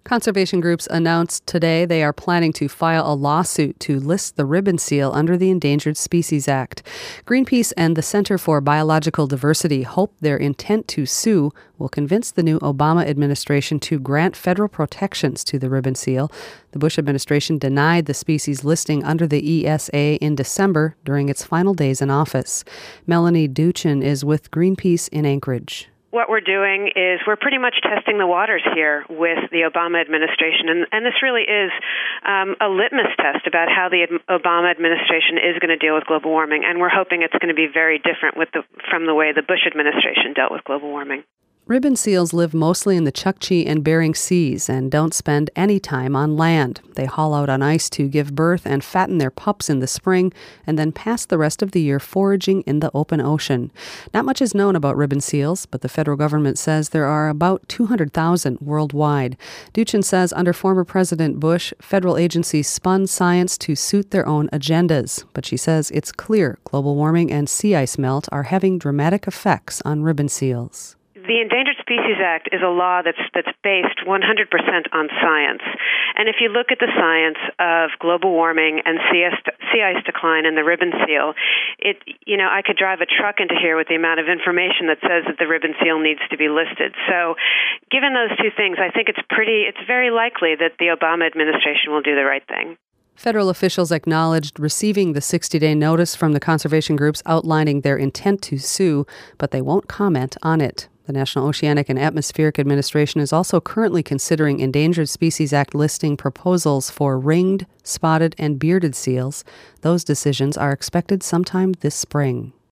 Conservation groups announced today they are planning to file a lawsuit to list the ribbon seal under the Endangered Species Act. Greenpeace and the Center for Biological Diversity hope their intent to sue will convince the new Obama administration to grant federal protections to the ribbon seal. The Bush administration denied the species listing under the ESA in December during its final days in office. Melanie Duchin is with Greenpeace in Anchorage. What we're doing is we're pretty much testing the waters here with the Obama administration, and this really is a litmus test about how the Obama administration is going to deal with global warming, and we're hoping it's going to be very different from the way the Bush administration dealt with global warming. Ribbon seals live mostly in the Chukchi and Bering Seas and don't spend any time on land. They haul out on ice to give birth and fatten their pups in the spring and then pass the rest of the year foraging in the open ocean. Not much is known about ribbon seals, but the federal government says there are about 200,000 worldwide. Duchin says under former President Bush, federal agencies spun science to suit their own agendas. But she says it's clear global warming and sea ice melt are having dramatic effects on ribbon seals. The Endangered Species Act is a law that's based 100% on science. And if you look at the science of global warming and sea ice decline and the ribbon seal, I could drive a truck into here with the amount of information that says that the ribbon seal needs to be listed. So given those two things, I think it's very likely that the Obama administration will do the right thing. Federal officials acknowledged receiving the 60-day notice from the conservation groups outlining their intent to sue, but they won't comment on it. The National Oceanic and Atmospheric Administration is also currently considering Endangered Species Act listing proposals for ringed, spotted, and bearded seals. Those decisions are expected sometime this spring.